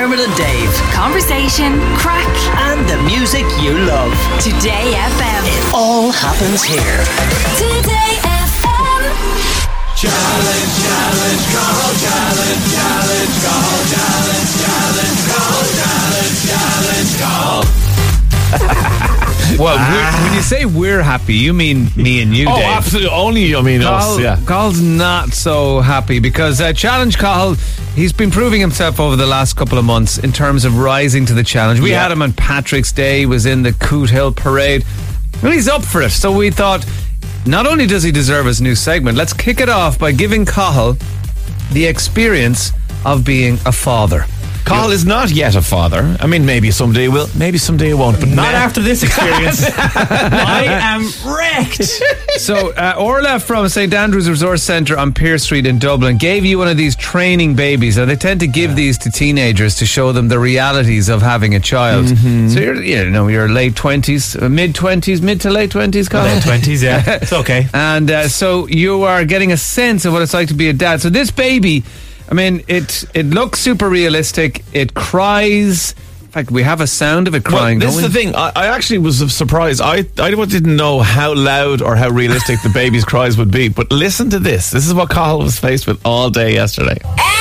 Dermot and Dave. Conversation, crack, And the music you love. Today FM. It all happens here. Today FM. Challenge, challenge, call, challenge, challenge, call, challenge, challenge, call, challenge, challenge, call. Well, when you say we're happy, you mean me and you, Dave. Oh, absolutely. Only, us, yeah. Carl's not so happy because Challenge Carl, he's been proving himself over the last couple of months in terms of rising to the challenge. We had him on Patrick's Day, was in the Coot Hill Parade, and he's up for it. So we thought, not only does he deserve his new segment, let's kick it off by giving Cathal the experience of being a father. Cathal is not yet a father. I mean, maybe someday he will, maybe someday he won't. But Not after this experience. I am wrecked. So Orla from St Andrew's Resource Centre on Pearse Street in Dublin gave you one of these training babies. Now, they tend to give these to teenagers to show them the realities of having a child. So you're late 20s, mid 20s, mid to late 20s, Colin? Late 20s, yeah. It's okay. And so you are getting a sense of what it's like to be a dad. So this baby, I mean, it looks super realistic. It cries. In fact, we have a sound of it crying. Well, this is the thing. I actually was surprised. I didn't know how loud or how realistic the baby's cries would be. But listen to this. This is what Cathal was faced with all day yesterday.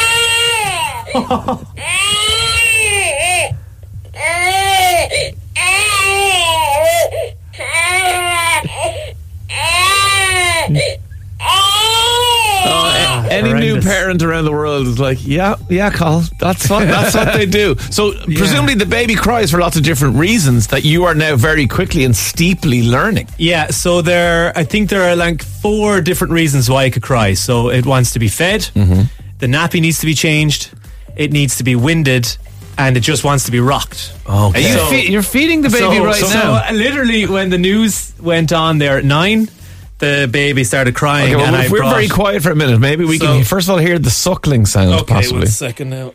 Any new parent around the world is like, yeah, Cathal, that's what they do. So presumably the baby cries for lots of different reasons that you are now very quickly and steeply learning. Yeah, so I think there are like 4 different reasons why it could cry. So it wants to be fed, the nappy needs to be changed, it needs to be winded, and it just wants to be rocked. Okay. You're feeding the baby now. So literally when the news went on there at 9, the baby started crying. Okay, well, and if we're very quiet for a minute, maybe we can first of all hear the suckling sound, possibly. 1 second now.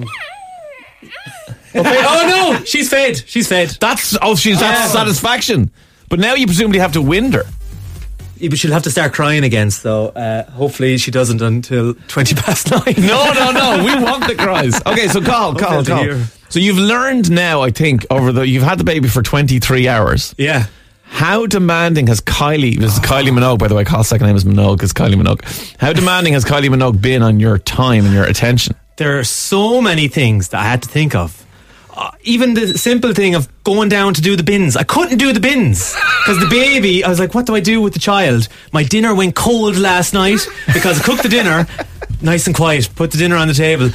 Oh no, she's fed. That's satisfaction. But now you presumably have to wind her. Yeah, but she'll have to start crying again, so hopefully she doesn't until 20 past 9. No, we want the cries. Okay, so Cathal. So you've learned now, I think, you've had the baby for 23 hours. Yeah. How demanding has Kylie, this is Kylie Minogue, by the way, Kyle's second name is Minogue, it's Kylie Minogue. How demanding has Kylie Minogue been on your time and your attention? There are so many things that I had to think of. Even the simple thing of going down to do the bins. I couldn't do the bins because the baby, I was like, what do I do with the child? My dinner went cold last night because I cooked the dinner nice and quiet, put the dinner on the table.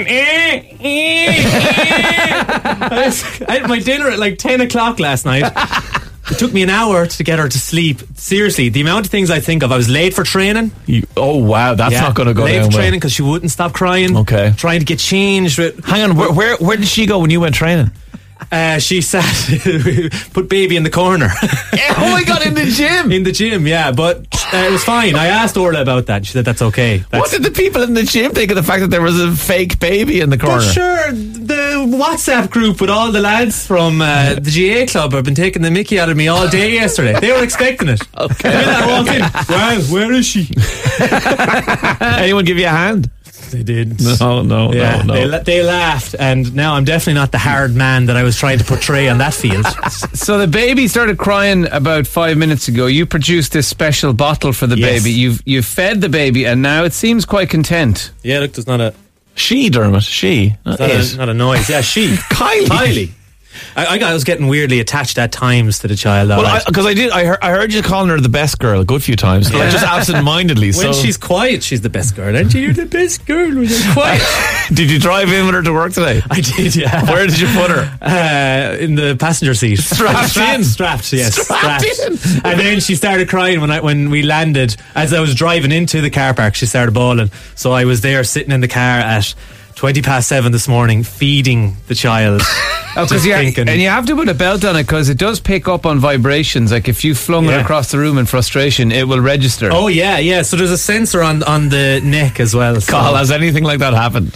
I had my dinner at like 10 o'clock last night. It took me an hour to get her to sleep. Seriously, the amount of things I think of. I was late for training. Oh wow, that's not going to go late down for well. training because she wouldn't stop crying. Okay. Trying to get changed. Hang on, where did she go when you went training? She sat, put baby in the corner. Oh my God, in the gym? In the gym, yeah, but it was fine. I asked Orla about that. She said that's okay. What did the people in the gym think of the fact that there was a fake baby in the corner? But sure, the WhatsApp group with all the lads from the GA club have been taking the mickey out of me all day yesterday. They were expecting it. Okay. When I walked in, well, where is she? Anyone give you a hand? They did. No. They laughed, and now I'm definitely not the hard man that I was trying to portray on that field. So the baby started crying about 5 minutes ago. You produced this special bottle for the baby. You've fed the baby, and now it seems quite content. Yeah, look, there's not a... She, Dermot, she. Not a noise. Yeah, she. Kylie. I was getting weirdly attached at times to the child. Well, because I heard you calling her the best girl a good few times, like just absent-mindedly. When she's quiet, she's the best girl, aren't you? You're the best girl when you're quiet. Did you drive in with her to work today? I did, yeah. Where did you put her? In the passenger seat. Strapped in? Strapped, yes. Strapped in? And then she started crying when we landed. As I was driving into the car park, she started bawling. So I was there sitting in the car at 20 past 7 this morning, feeding the child. And you have to put a belt on it because it does pick up on vibrations. Like if you flung it across the room in frustration, it will register. Oh yeah. So there's a sensor on the neck as well. So. Cathal, has anything like that happened?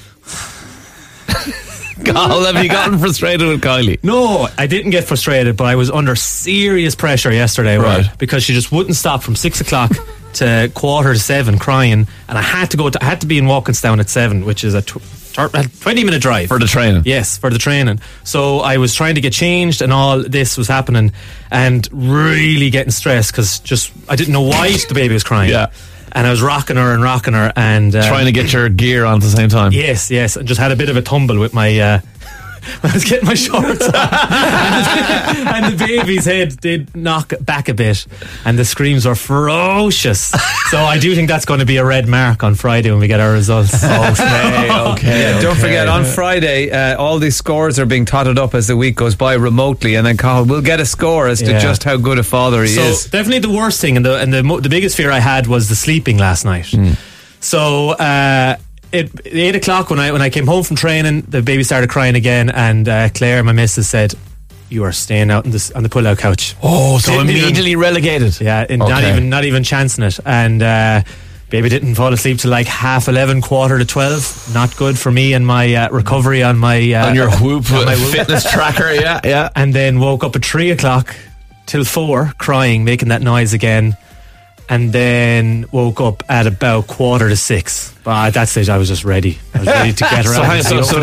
Cathal, have you gotten frustrated with Kylie? No, I didn't get frustrated, but I was under serious pressure yesterday, right? Because she just wouldn't stop from 6 o'clock to 6:45 crying, and I had to be in Walkinstown at 7, which is a 20-minute drive. For the training. Yes, for the training. So I was trying to get changed and all this was happening and really getting stressed because I didn't know why the baby was crying. Yeah. And I was rocking her and... trying to get your gear on at the same time. Yes, and just had a bit of a tumble with my... when I was getting my shorts on. and the baby's head did knock back a bit and the screams were ferocious. So I do think that's going to be a red mark on Friday when we get our results. Okay. Don't forget, on Friday, all these scores are being totted up as the week goes by remotely, and then Cathal will get a score as to just how good a father he is. So definitely the worst thing and the biggest fear I had was the sleeping last night. So at 8 o'clock when I came home from training, the baby started crying again, and Claire, my missus, said, "You are staying out on the pull-out couch." Oh, so immediately relegated. Yeah, not even chancing it. And baby didn't fall asleep till like 11:30, 11:45. Not good for me and my recovery on my on your Whoop fitness tracker. Yeah. And then woke up at 3 o'clock till 4, crying, making that noise again. And then woke up at about 5:45. But at that stage, I was just ready. I was ready to get around.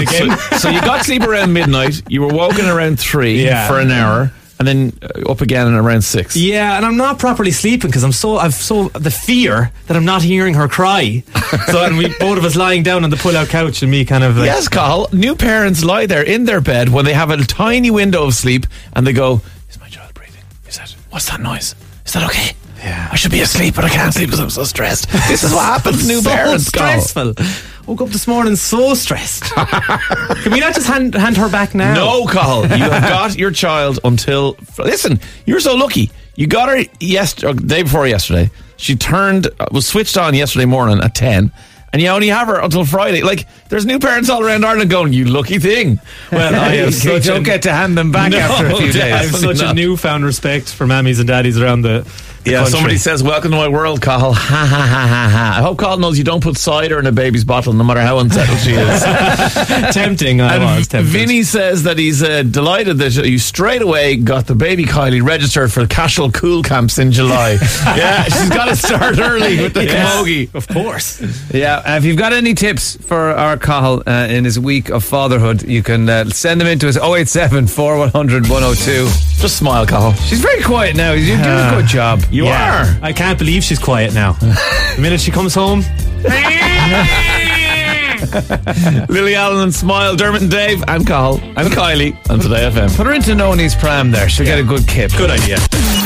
So you got sleep around midnight. You were woken around 3 for an hour, and then up again around 6. Yeah, and I'm not properly sleeping because I've the fear that I'm not hearing her cry. And we both of us lying down on the pull-out couch, and me kind of like, yes, Cathal. New parents lie there in their bed when they have a tiny window of sleep, and they go, "Is my child breathing? What's that noise? Is that okay? Yeah. I should be asleep, but I can't sleep because I'm so stressed." This is what happens to new parents. Stressful. Woke up this morning so stressed. Can we not just hand her back now? No, Cathal. You have got your child until... Listen, you're so lucky. You got her day before yesterday. She was switched on yesterday morning at 10. And you only have her until Friday. Like, there's new parents all around Ireland going, "You lucky thing." Well, you don't get to hand them back after a few days. I have such a newfound respect for mammies and daddies around the country. Somebody says, "Welcome to my world, Cathal." Ha ha ha ha ha. I hope Cathal knows you don't put cider in a baby's bottle, no matter how unsettled she is. Tempting. Vinny says that he's delighted that you straight away got the baby Kylie registered for Cashel Cool Camps in July. Yeah, she's got to start early with the camogie. Of course. Yeah, if you've got any tips for our Cathal in his week of fatherhood, you can send them into us 087 4100 102. Just smile, Cathal. She's very quiet now. You're doing a good job. You are. I can't believe she's quiet now. The minute she comes home. Lily Allen and Smile, Dermot and Dave, and Cathal, and Kylie on Today FM. Put her into Noni's pram there. She'll get a good kip. Good idea.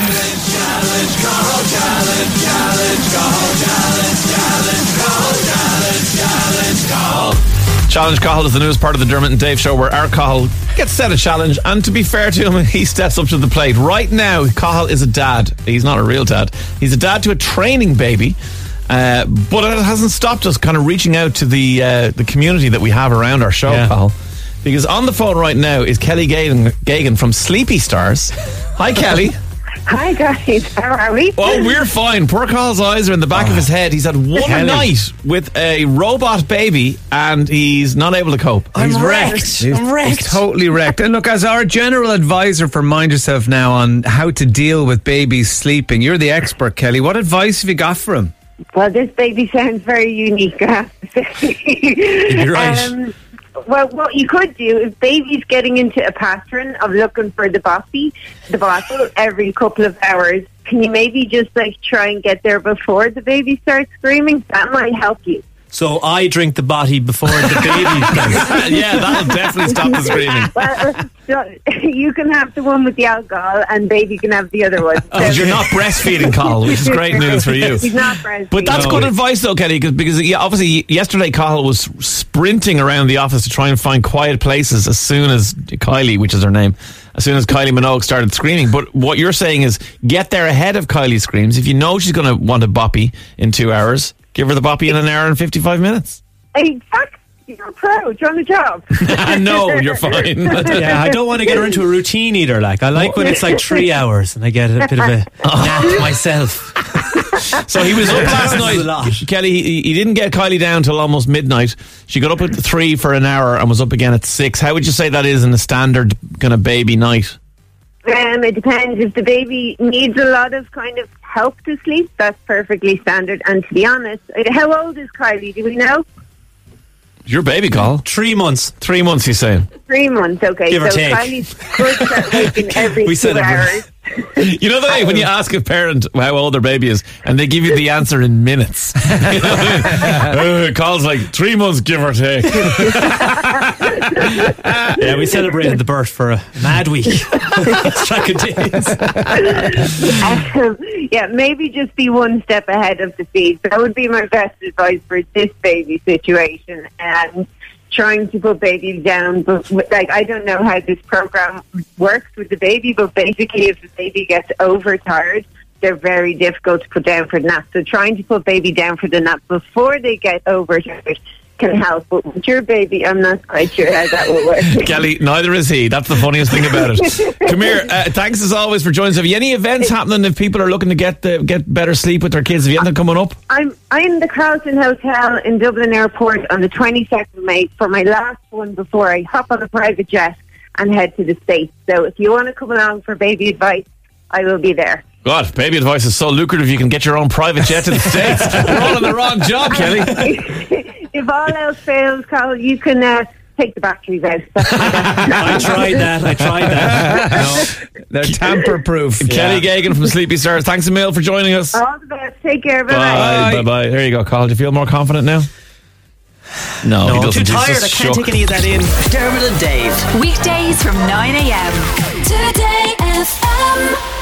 Challenge Cathal is the newest part of the Dermot and Dave show, where our Cathal gets set a challenge, and to be fair to him, he steps up to the plate. Right now, Cathal is a dad. He's not a real dad. He's a dad to a training baby, but it hasn't stopped us kind of reaching out to the community that we have around our show, Cathal. Because on the phone right now is Kelly Gagan from Sleepy Stars. Hi, Kelly. Hi guys, how are we? Oh, we're fine. Poor Carl's eyes are in the back of his head. He's had one night with a robot baby and he's not able to cope. He's wrecked. He's totally wrecked. And look, as our general advisor for Mind Yourself Now on how to deal with babies sleeping, you're the expert, Kelly. What advice have you got for him? Well, this baby sounds very unique, I have to say. You're right. Well, what you could do is baby's getting into a pattern of looking for the bottle every couple of hours. Can you maybe just try and get there before the baby starts screaming? That might help you. So I drink the botty before the baby does. Yeah, that'll definitely stop the screaming. Well, so you can have the one with the alcohol and baby can have the other one. Because you're not breastfeeding, Cathal, which is great news for you. He's not breastfeeding. But that's good advice though, Kelly, because obviously yesterday Cathal was sprinting around the office to try and find quiet places as soon as Kylie, which is her name, as soon as Kylie Minogue started screaming. But what you're saying is get there ahead of Kylie's screams. If you know she's going to want a boppy in 2 hours, give her the boppy in an hour and 55 minutes. Exactly. You're a pro. You're on the job. No, you're fine. Yeah, I don't want to get her into a routine either. I like when it's 3 hours and I get a bit of a nap myself. So he was up last night. Kelly, he didn't get Kylie down till almost midnight. She got up at 3 for an hour and was up again at 6. How would you say that is in a standard kind of baby night? It depends. If the baby needs a lot of kind of help to sleep, that's perfectly standard. And to be honest, how old is Kylie? Do we know? Your baby, Carl. 3 months. 3 months, he's saying. 3 months, okay. Give or so take. Kylie's good start waking every We 2 said it. hours. You know the way when you ask a parent how old their baby is and they give you the answer in minutes. Carl's like 3 months, give or take. Yeah, we celebrated the birth for a mad week. Track of days. Yeah, maybe just be one step ahead of the feed. That would be my best advice for this baby situation. And trying to put baby down, but like, I don't know how this program works with the baby, but basically if the baby gets overtired, they're very difficult to put down for the nap. So trying to put baby down for the nap before they get overtired can help. But with your baby, I'm not quite sure how that will work. Kelly, neither is he. That's the funniest thing about it. Come here. Thanks as always for joining us. Have you any events happening if people are looking to get better sleep with their kids? Have you anything coming up? I'm in the Carlton Hotel in Dublin Airport on the 22nd of May for my last one before I hop on a private jet and head to the States. So if you want to come along for baby advice, I will be there. God, baby advice is so lucrative you can get your own private jet to the States. We're all on the wrong job, Kelly. If all else fails, Carl, you can take the batteries out. I tried that. No, they're tamper-proof. Kelly Gagan from Sleepy Stars. Thanks a mil for joining us. All the best. Take care. Bye-bye. Bye-bye. There you go, Carl. Do you feel more confident now? No, he I'm doesn't. too He's tired. just I can't shook. take any of that in. Dermot and Dave. Weekdays from 9 a.m. Today FM.